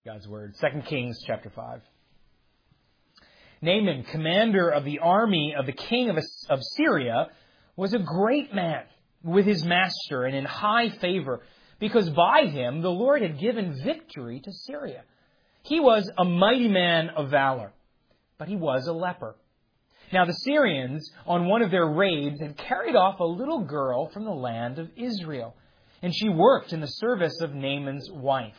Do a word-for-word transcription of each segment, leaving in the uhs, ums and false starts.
God's Word. Second Kings chapter five. Naaman, commander of the army of the king of, of Syria, was a great man with his master and in high favor, because by him the Lord had given victory to Syria. He was a mighty man of valor, but he was a leper. Now the Syrians, on one of their raids, had carried off a little girl from the land of Israel, and she worked in the service of Naaman's wife.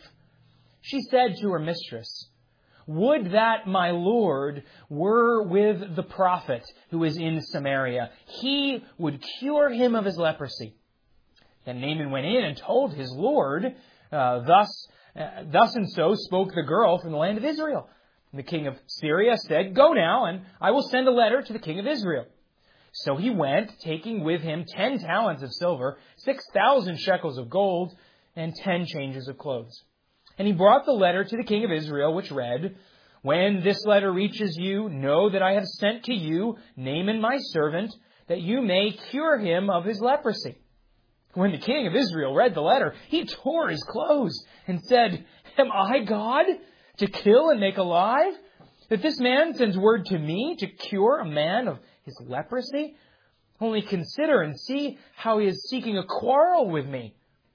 She said to her mistress, "Would that my Lord were with the prophet who is in Samaria. He would cure him of his leprosy." Then Naaman went in and told his Lord, uh, thus, uh, thus and so spoke the girl from the land of Israel. And the king of Syria said, "Go now, and I will send a letter to the king of Israel." So he went, taking with him ten talents of silver, six thousand shekels of gold, and ten changes of clothes. And he brought the letter to the king of Israel, which read, "When this letter reaches you, know that I have sent to you Naaman my servant, that you may cure him of his leprosy." When the king of Israel read the letter, he tore his clothes and said, "Am I God to kill and make alive? That this man sends word to me to cure a man of his leprosy? Only consider and see how he is seeking a quarrel with me."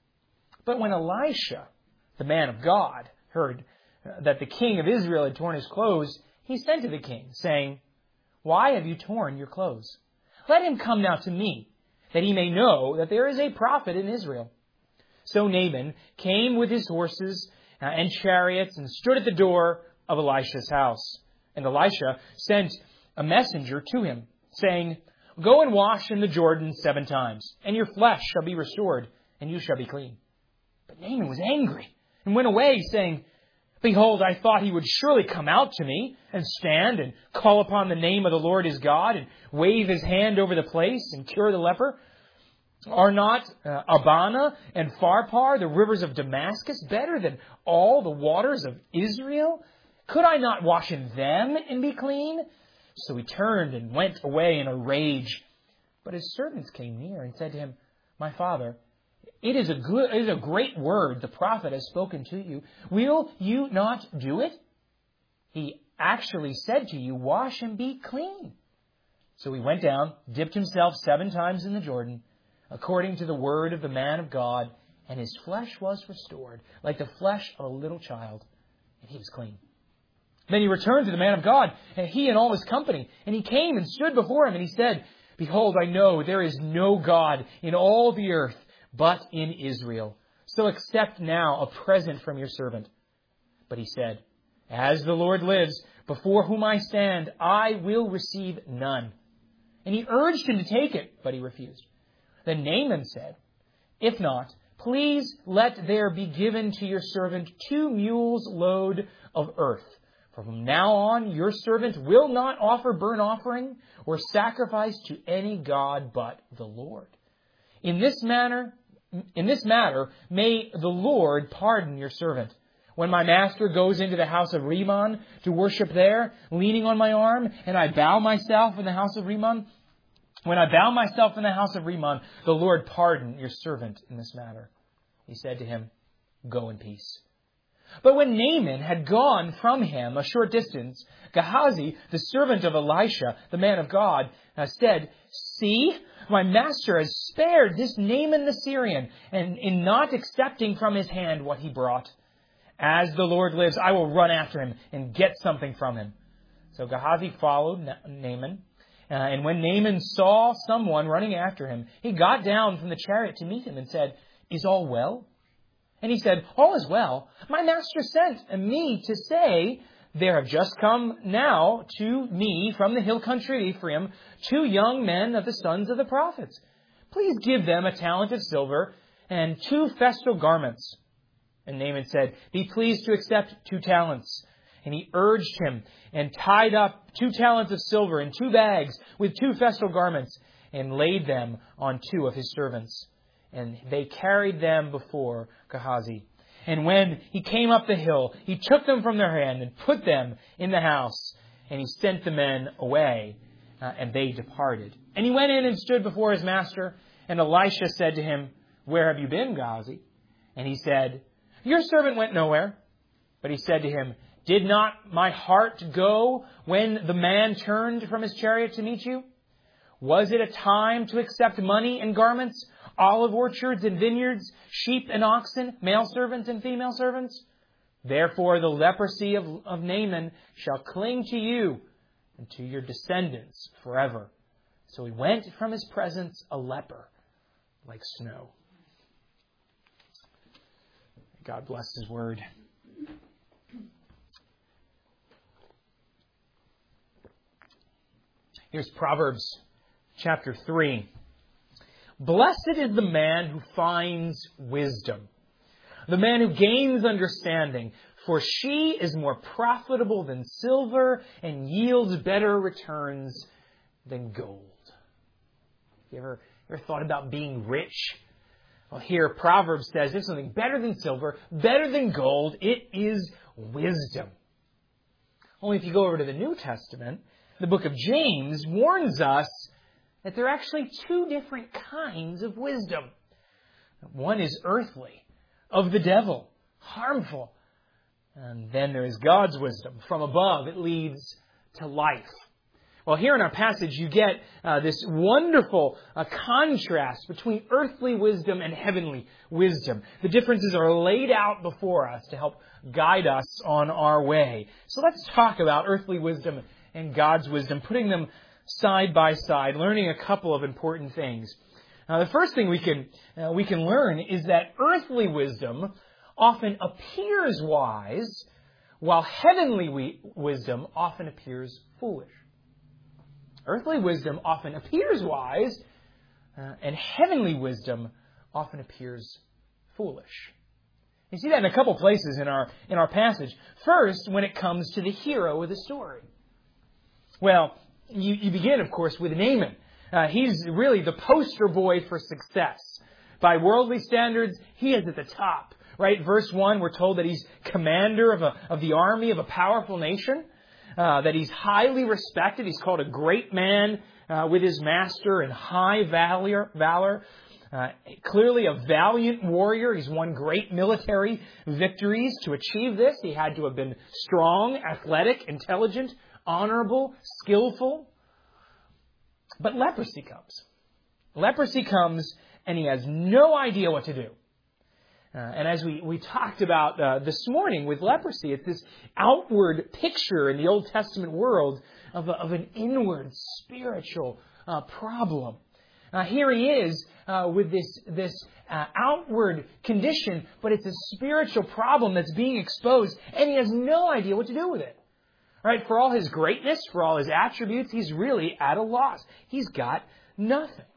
But when Elisha, the man of God, heard that the king of Israel had torn his clothes, he sent to the king, saying, "Why have you torn your clothes? Let him come now to me, that he may know that there is a prophet in Israel." So Naaman came with his horses and chariots and stood at the door of Elisha's house. And Elisha sent a messenger to him, saying, "Go and wash in the Jordan seven times, and your flesh shall be restored, and you shall be clean." But Naaman was angry and went away, saying, "Behold, I thought he would surely come out to me and stand and call upon the name of the Lord his God and wave his hand over the place and cure the leper. Are not uh, Abana and Pharpar, the rivers of Damascus, better than all the waters of Israel? Could I not wash in them and be clean?" So he turned and went away in a rage. But his servants came near and said to him, "My father, It is a good, it is a great word the prophet has spoken to you. Will you not do it? He actually said to you, 'Wash and be clean.'" So he went down, dipped himself seven times in the Jordan, according to the word of the man of God, and his flesh was restored, like the flesh of a little child, and he was clean. Then he returned to the man of God, and he and all his company, and he came and stood before him, and he said, "Behold, I know there is no God in all the earth, but in Israel. So accept now a present from your servant." But he said, "As the Lord lives, before whom I stand, I will receive none." And he urged him to take it, but he refused. Then Naaman said, "If not, please let there be given to your servant two mules' load of earth. From now on, your servant will not offer burnt offering or sacrifice to any god but the Lord. In this manner, In this matter, may the Lord pardon your servant. When my master goes into the house of Rimmon to worship there, leaning on my arm, and I bow myself in the house of Rimmon, when I bow myself in the house of Rimmon, the Lord pardon your servant in this matter." He said to him, "Go in peace." But when Naaman had gone from him a short distance, Gehazi, the servant of Elisha, the man of God, said, "See, my master has spared this Naaman the Syrian, and in not accepting from his hand what he brought. As the Lord lives, I will run after him and get something from him." So Gehazi followed Naaman, uh, and when Naaman saw someone running after him, he got down from the chariot to meet him and said, "Is all well?" And he said, "All is well. My master sent me to say, there have just come now to me from the hill country of Ephraim two young men of the sons of the prophets. Please give them a talent of silver and two festal garments." And Naaman said, "Be pleased to accept two talents." And he urged him and tied up two talents of silver in two bags with two festal garments and laid them on two of his servants. And they carried them before Gehazi. And when he came up the hill, he took them from their hand and put them in the house. And he sent the men away, uh, and they departed. And he went in and stood before his master. And Elisha said to him, "Where have you been, Gehazi?" And he said, "Your servant went nowhere." But he said to him, "Did not my heart go when the man turned from his chariot to meet you? Was it a time to accept money and garments, olive orchards and vineyards, sheep and oxen, male servants and female servants? Therefore the leprosy of, of Naaman shall cling to you and to your descendants forever." So he went from his presence a leper like snow. God bless His word. Here's Proverbs chapter three. "Blessed is the man who finds wisdom, the man who gains understanding, for she is more profitable than silver and yields better returns than gold." You ever, ever thought about being rich? Well, here Proverbs says there's something better than silver, better than gold. It is wisdom. Only if you go over to the New Testament, the book of James warns us that there are actually two different kinds of wisdom. One is earthly, of the devil, harmful. And then there is God's wisdom. From above, it leads to life. Well, here in our passage, you get uh, this wonderful uh, contrast between earthly wisdom and heavenly wisdom. The differences are laid out before us to help guide us on our way. So let's talk about earthly wisdom and God's wisdom, putting them side by side, learning a couple of important things. Now, the first thing we can uh, we can learn is that earthly wisdom often appears wise, while heavenly we- wisdom often appears foolish. Earthly wisdom often appears wise, uh, and heavenly wisdom often appears foolish. You see that in a couple places in our in our passage. First, when it comes to the hero of the story. Well, you, you begin, of course, with Naaman. Uh, he's really the poster boy for success. By worldly standards, he is at the top. Right? Verse one, we're told that he's commander of a of the army of a powerful nation. Uh, that he's highly respected. He's called a great man uh, with his master and high valor. valor. Uh, clearly a valiant warrior. He's won great military victories. To achieve this, he had to have been strong, athletic, intelligent, honorable, skillful. But leprosy comes. Leprosy comes, and he has no idea what to do. Uh, and as we, we talked about uh, this morning with leprosy, it's this outward picture in the Old Testament world of, a, of an inward spiritual uh, problem. Uh, here he is uh, with this, this uh, outward condition, but it's a spiritual problem that's being exposed, and he has no idea what to do with it. Right? For all his greatness, for all his attributes, he's really at a loss. He's got nothing.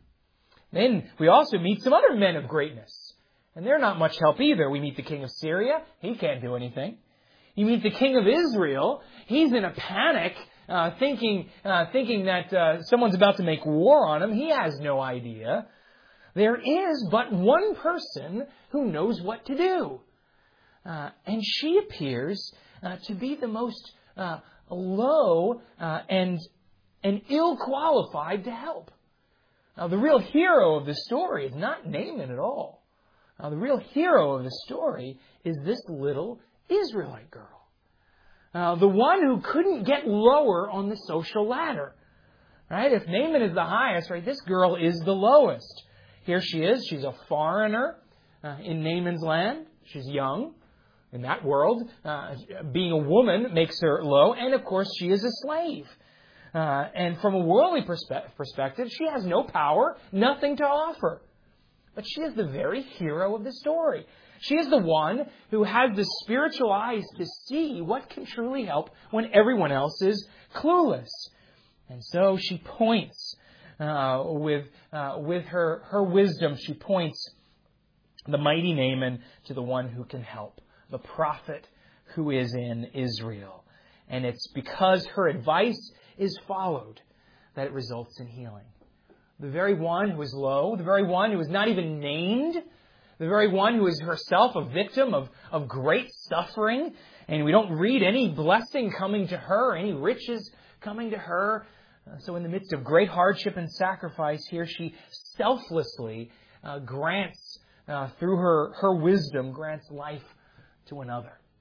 Then we also meet some other men of greatness. And they're not much help either. We meet the king of Syria. He can't do anything. You meet the king of Israel. He's in a panic, uh, thinking uh, thinking that uh, someone's about to make war on him. He has no idea. There is but one person who knows what to do. Uh, and she appears uh, to be the most uh, low uh, and, and ill-qualified to help. Now, the real hero of the story is not Naaman at all. Now, the real hero of the story is this little Israelite girl. Uh, the one who couldn't get lower on the social ladder. Right? If Naaman is the highest, right, this girl is the lowest. Here she is. She's a foreigner uh, in Naaman's land. She's young. In that world, uh, being a woman makes her low. And, of course, she is a slave. Uh, and from a worldly perspe- perspective, she has no power, nothing to offer. But she is the very hero of the story. She is the one who has the spiritual eyes to see what can truly help when everyone else is clueless. And so she points uh, with uh, with her, her wisdom. She points the mighty Naaman to the one who can help, the prophet who is in Israel. And it's because her advice is followed that it results in healing. The very one who is low, the very one who is not even named, the very one who is herself a victim of, of great suffering, and we don't read any blessing coming to her, any riches coming to her. Uh, so in the midst of great hardship and sacrifice, here she selflessly uh, grants, uh, through her, her wisdom, grants life to another.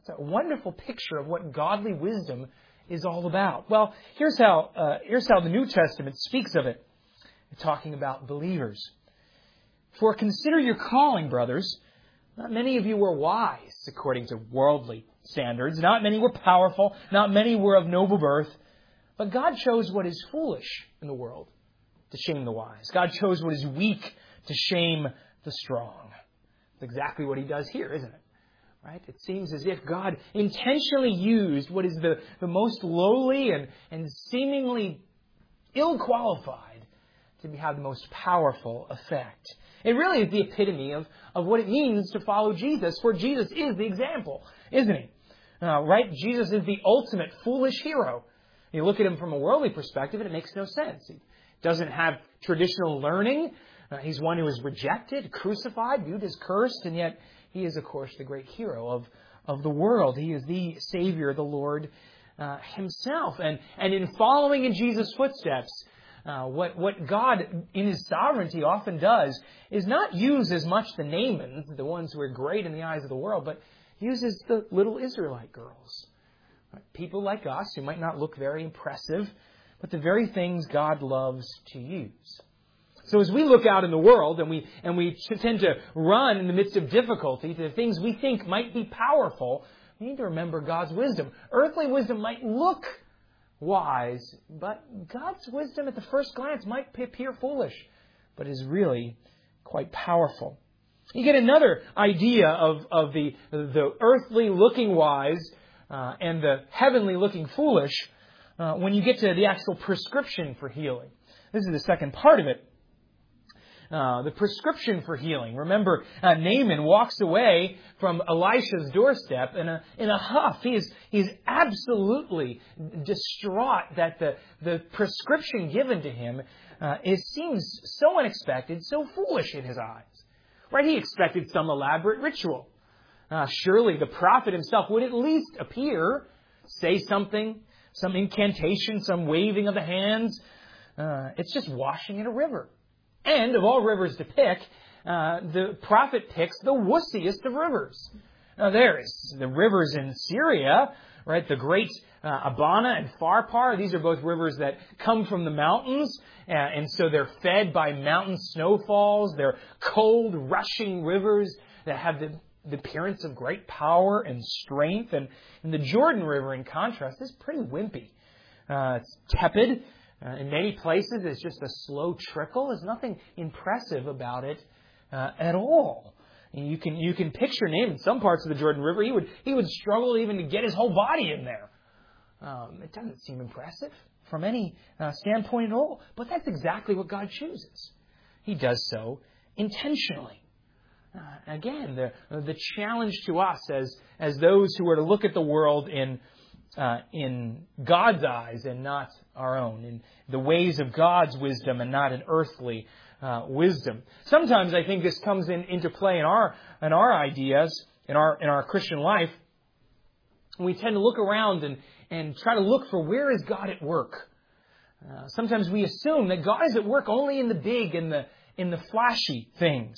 It's a wonderful picture of what godly wisdom is all about. Well, here's how, uh, here's how the New Testament speaks of it, talking about believers. For consider your calling, brothers. Not many of you were wise, according to worldly standards. Not many were powerful. Not many were of noble birth. But God chose what is foolish in the world to shame the wise. God chose what is weak to shame the strong. That's exactly what He does here, isn't it? Right? It seems as if God intentionally used what is the, the most lowly and, and seemingly ill-qualified to have the most powerful effect. It really is the epitome of, of what it means to follow Jesus, for Jesus is the example, isn't He? Uh, right? Jesus is the ultimate foolish hero. You look at Him from a worldly perspective and it makes no sense. He doesn't have traditional learning. Uh, he's one who is rejected, crucified, viewed as cursed, and yet He is, of course, the great hero of, of the world. He is the Savior, the Lord uh, Himself. And, and in following in Jesus' footsteps, Uh, what, what God, in His sovereignty, often does is not use as much the Naamans, the ones who are great in the eyes of the world, but uses the little Israelite girls. Right? People like us who might not look very impressive, but the very things God loves to use. So as we look out in the world and we and we tend to run in the midst of difficulty to the things we think might be powerful, we need to remember God's wisdom. Earthly wisdom might look wise, but God's wisdom at the first glance might appear foolish, but is really quite powerful. You get another idea of, of the, the earthly looking wise uh, and the heavenly looking foolish uh, when you get to the actual prescription for healing. This is the second part of it. Uh, the prescription for healing. Remember, uh, Naaman walks away from Elisha's doorstep in a in a huff. He is he's absolutely distraught that the the prescription given to him uh, it seems so unexpected, so foolish in his eyes. Right? He expected some elaborate ritual. Uh, surely the prophet himself would at least appear, say something, some incantation, some waving of the hands. Uh, it's just washing in a river. And of all rivers to pick, uh, the prophet picks the wussiest of rivers. Now there's the rivers in Syria, right? The great uh, Abana and Pharpar. These are both rivers that come from the mountains. Uh, and so they're fed by mountain snowfalls. They're cold, rushing rivers that have the, the appearance of great power and strength. And, and the Jordan River, in contrast, is pretty wimpy. Uh, it's tepid. Uh, in many places, it's just a slow trickle. There's nothing impressive about it uh, at all. And you can you can picture him in some parts of the Jordan River. He would he would struggle even to get his whole body in there. Um, it doesn't seem impressive from any uh, standpoint at all. But that's exactly what God chooses. He does so intentionally. Uh, again, the the challenge to us as as those who are to look at the world in uh, in God's eyes and not our own, in the ways of God's wisdom and not an earthly uh, wisdom. Sometimes I think this comes in, into play in our in our ideas, in our in our Christian life. We tend to look around and, and try to look for where is God at work. Uh, sometimes we assume that God is at work only in the big, in the in the flashy things.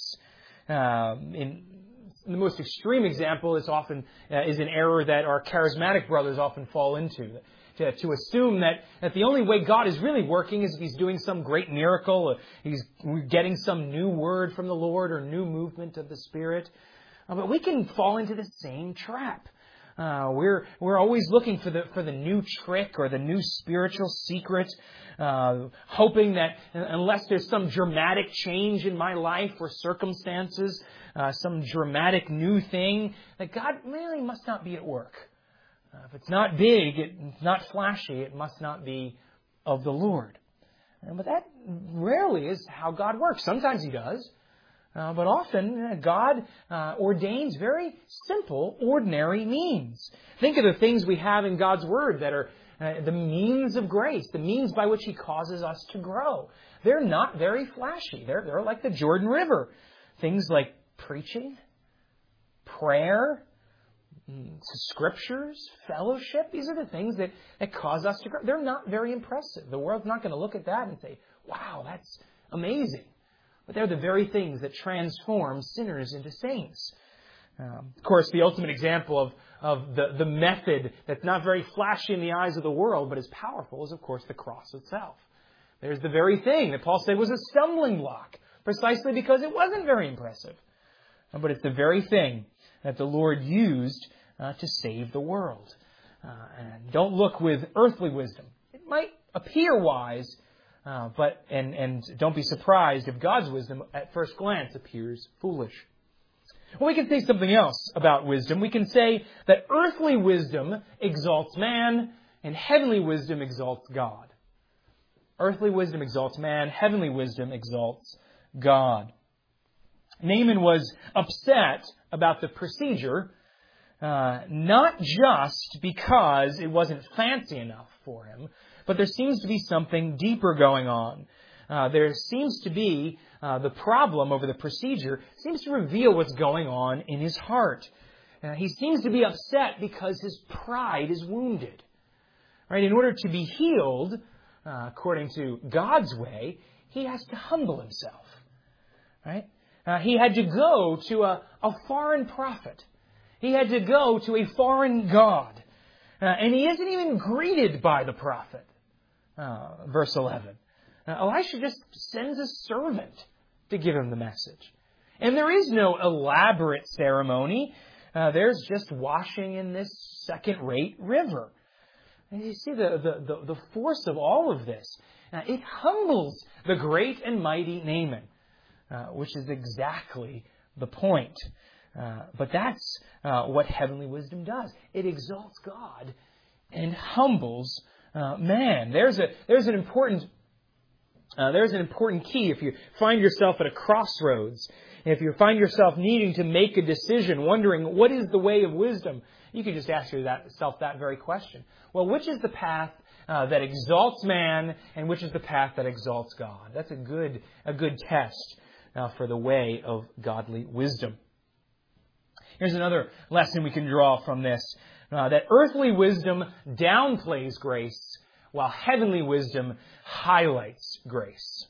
Um, in the most extreme example is often uh, is an error that our charismatic brothers often fall into. To, to assume that, that the only way God is really working is if He's doing some great miracle, or He's getting some new word from the Lord or new movement of the Spirit. Uh, but we can fall into the same trap. Uh, we're we're always looking for the for the new trick or the new spiritual secret, uh, hoping that unless there's some dramatic change in my life or circumstances, uh, some dramatic new thing, that God really must not be at work. Uh, if it's not big, it's not flashy, it must not be of the Lord. And, but that rarely is how God works. Sometimes He does. Uh, but often, uh, God uh, ordains very simple, ordinary means. Think of the things we have in God's Word that are uh, the means of grace, the means by which He causes us to grow. They're not very flashy. They're, they're like the Jordan River. Things like preaching, prayer, Scriptures, fellowship. These are the things that, that cause us to grow. They're not very impressive. The world's not going to look at that and say, wow, that's amazing. But they're the very things that transform sinners into saints. Um, of course, the ultimate example of, of the, the method that's not very flashy in the eyes of the world, but is powerful, is, of course, the cross itself. There's the very thing that Paul said was a stumbling block, precisely because it wasn't very impressive. But it's the very thing that the Lord used uh, to save the world. Uh, and don't look with earthly wisdom. It might appear wise, uh, but and, and don't be surprised if God's wisdom at first glance appears foolish. Well, we can say something else about wisdom. We can say that earthly wisdom exalts man and heavenly wisdom exalts God. Earthly wisdom exalts man, heavenly wisdom exalts God. Naaman was upset about the procedure, uh, not just because it wasn't fancy enough for him, but there seems to be something deeper going on. Uh, there seems to be uh, the problem over the procedure seems to reveal what's going on in his heart. Uh, he seems to be upset because his pride is wounded. Right? In order to be healed, uh, according to God's way, he has to humble himself. Right? Uh, he had to go to a, a foreign prophet. He had to go to a foreign god. Uh, and he isn't even greeted by the prophet. Uh, verse eleven. Uh, Elisha just sends a servant to give him the message. And there is no elaborate ceremony. Uh, there's just washing in this second-rate river. And you see the, the, the, the force of all of this. Uh, it humbles the great and mighty Naaman. Uh, which is exactly the point. Uh, but that's uh, what heavenly wisdom does. It exalts God and humbles uh, man. There's a there's an important uh, there's an important key. If you find yourself at a crossroads, if you find yourself needing to make a decision, wondering what is the way of wisdom, you can just ask yourself that very question. Well, which is the path uh, that exalts man, and which is the path that exalts God? That's a good a good test. Uh, for the way of godly wisdom. Here's another lesson we can draw from this. Uh, that earthly wisdom downplays grace, while heavenly wisdom highlights grace.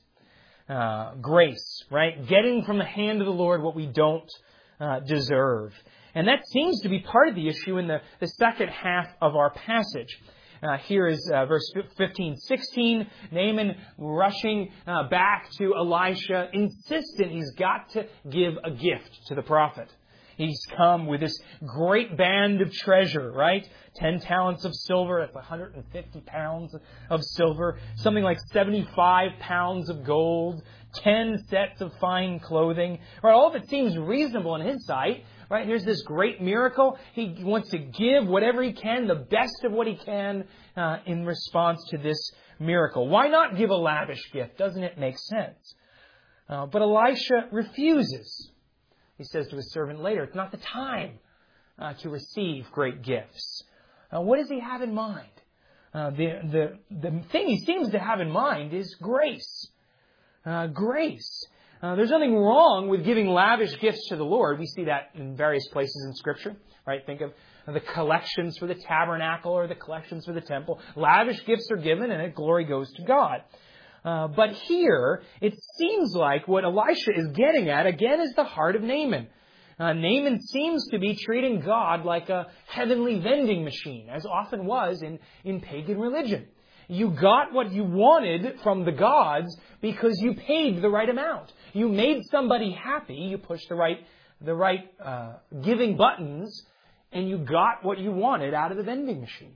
Uh, grace, right? Getting from the hand of the Lord what we don't uh, deserve. And that seems to be part of the issue in the, the second half of our passage. Uh, here is uh, verse fifteen, sixteen. Naaman rushing uh, back to Elisha, insistent he's got to give a gift to the prophet. He's come with this great band of treasure, right? Ten talents of silver, that's one hundred fifty pounds of silver. Something like seventy-five pounds of gold. Ten sets of fine clothing. Right, all of it seems reasonable in his sight. Right, here's this great miracle. He wants to give whatever he can, the best of what he can, uh, in response to this miracle. Why not give a lavish gift? Doesn't it make sense? Uh, but Elisha refuses. He says to his servant later, it's not the time uh, to receive great gifts. Uh, what does he have in mind? Uh, the, the, the thing he seems to have in mind is grace. Uh, grace. Uh, there's nothing wrong with giving lavish gifts to the Lord. We see that in various places in Scripture, right? Think of the collections for the tabernacle or the collections for the temple. Lavish gifts are given and glory goes to God. Uh, but here, it seems like what Elisha is getting at, again, is the heart of Naaman. Uh, Naaman seems to be treating God like a heavenly vending machine, as often was in, in pagan religion. You got what you wanted from the gods because you paid the right amount. You made somebody happy. You pushed the right, the right uh, giving buttons, and you got what you wanted out of the vending machine.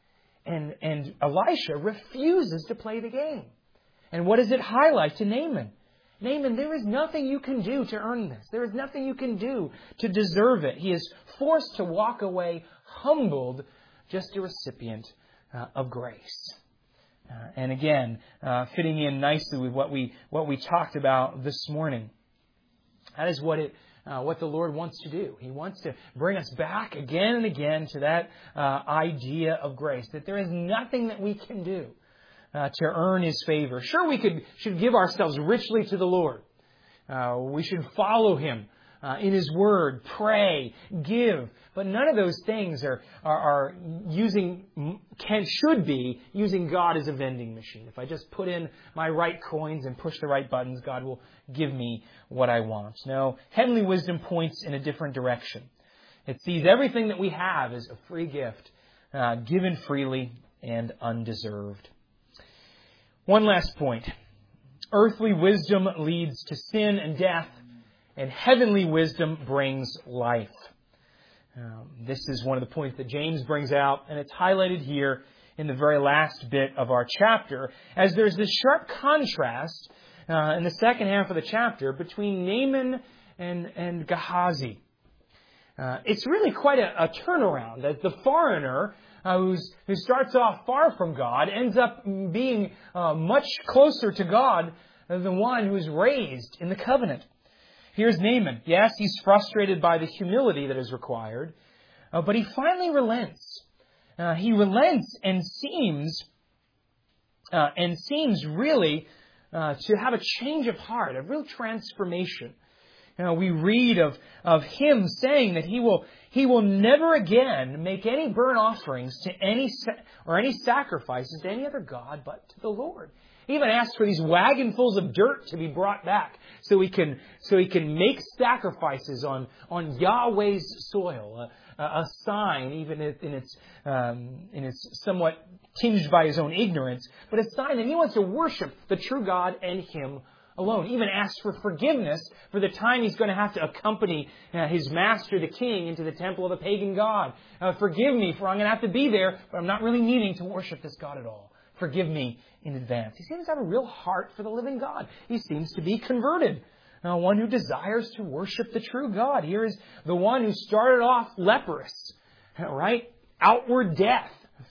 And and Elisha refuses to play the game. And what does it highlight to Naaman? Naaman, there is nothing you can do to earn this. There is nothing you can do to deserve it. He is forced to walk away humbled, just a recipient uh, of grace. Uh, and again, uh, fitting in nicely with what we what we talked about this morning. That is what it uh, what the Lord wants to do. He wants to bring us back again and again to that uh, idea of grace, that there is nothing that we can do uh, to earn His favor. Sure, we could should give ourselves richly to the Lord. Uh, we should follow Him uh, in His Word, pray, give. But none of those things are, are, are using, can, should be using God as a vending machine. If I just put in my right coins and push the right buttons, God will give me what I want. No, heavenly wisdom points in a different direction. It sees everything that we have as a free gift, uh, given freely and undeserved. One last point. Earthly wisdom leads to sin and death, and heavenly wisdom brings life. Um, this is one of the points that James brings out, and it's highlighted here in the very last bit of our chapter, as there's this sharp contrast uh, in the second half of the chapter between Naaman and, and Gehazi. Uh, it's really quite a, a turnaround, as the foreigner uh, who's, who starts off far from God ends up being uh, much closer to God than the one who's raised in the covenant. Here's Naaman. Yes, he's frustrated by the humility that is required, uh, but he finally relents. Uh, he relents and seems uh, and seems really uh, to have a change of heart, a real transformation. You know, we read of, of him saying that he will he will never again make any burnt offerings to any or any sacrifices to any other god but to the Lord. He even asks for these wagonfuls of dirt to be brought back so he can so he can make sacrifices on on Yahweh's soil, a, a sign even in its um, in its somewhat tinged by his own ignorance, but a sign that he wants to worship the true God and Him alone. He even asks for forgiveness for the time he's going to have to accompany uh, his master, the king, into the temple of a pagan god. Uh, forgive me, for I'm going to have to be there, but I'm not really needing to worship this God at all. Forgive me in advance. He seems to have a real heart for the living God. He seems to be converted. Uh, one who desires to worship the true God. Here is the one who started off leprous, right? Outward death.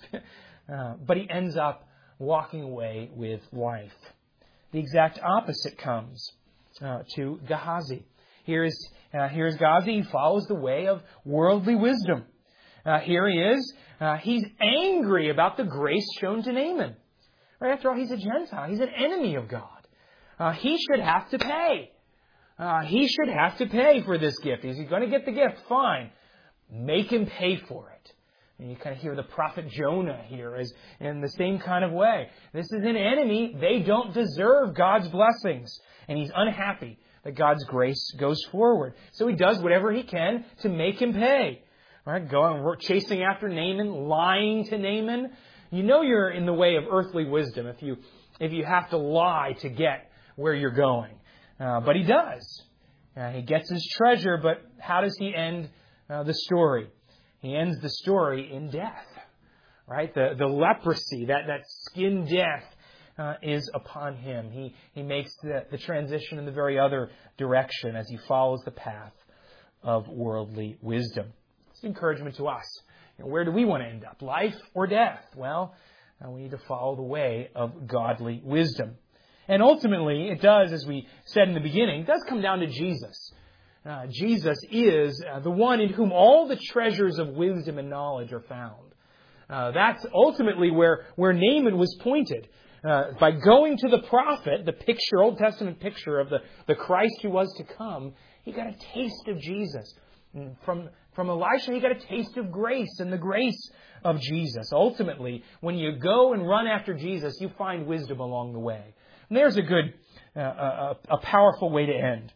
uh, but he ends up walking away with life. The exact opposite comes uh, to Gehazi. Here is, uh, here is Gehazi. He follows the way of worldly wisdom. Uh, here he is. Uh, he's angry about the grace shown to Naaman. Right? After all, he's a Gentile. He's an enemy of God. Uh, he should have to pay. Uh, he should have to pay for this gift. Is he going to get the gift? Fine. Make him pay for it. And you kind of hear the prophet Jonah here as in the same kind of way. This is an enemy. They don't deserve God's blessings. And he's unhappy that God's grace goes forward. So he does whatever he can to make him pay. All right, going chasing after Naaman, lying to Naaman. You know you're in the way of earthly wisdom if you if you have to lie to get where you're going. Uh, but he does. Uh, he gets his treasure, but how does he end uh, the story? He ends the story in death, right? The the leprosy, that, that skin death uh, is upon him. He he makes the, the transition in the very other direction as he follows the path of worldly wisdom. It's an encouragement to us. You know, where do we want to end up? Life or death? Well, uh, we need to follow the way of godly wisdom. And ultimately, it does, as we said in the beginning, it does come down to Jesus. Uh, Jesus is uh, the one in whom all the treasures of wisdom and knowledge are found. Uh, that's ultimately where, where Naaman was pointed. Uh, by going to the prophet, the picture, Old Testament picture of the, the Christ who was to come, he got a taste of Jesus. And from, from Elisha, he got a taste of grace and the grace of Jesus. Ultimately, when you go and run after Jesus, you find wisdom along the way. And there's a good, uh, a, a powerful way to end.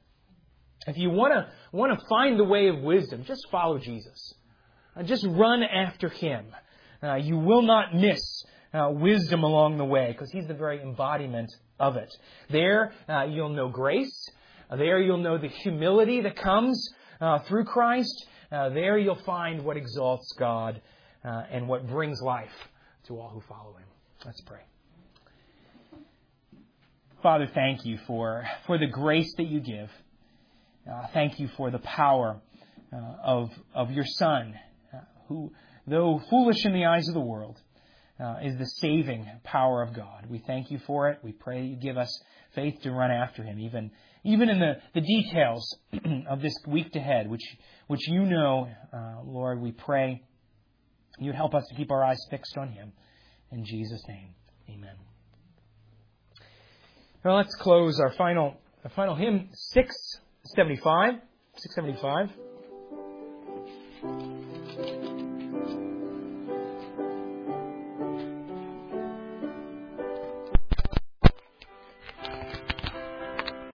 If you want to want to find the way of wisdom, just follow Jesus. Uh, just run after Him. Uh, you will not miss uh, wisdom along the way because He's the very embodiment of it. There uh, you'll know grace. Uh, there you'll know the humility that comes uh, through Christ. Uh, there you'll find what exalts God uh, and what brings life to all who follow Him. Let's pray. Father, thank you for, for the grace that you give. Uh, thank you for the power uh, of of your Son, uh, who, though foolish in the eyes of the world, uh, is the saving power of God. We thank you for it. We pray that you give us faith to run after Him, even even in the, the details of this week ahead, which which you know, uh, Lord. We pray you would help us to keep our eyes fixed on Him. In Jesus' name, amen. Well, let's close our final our final hymn, six seventy-five. six seventy-five.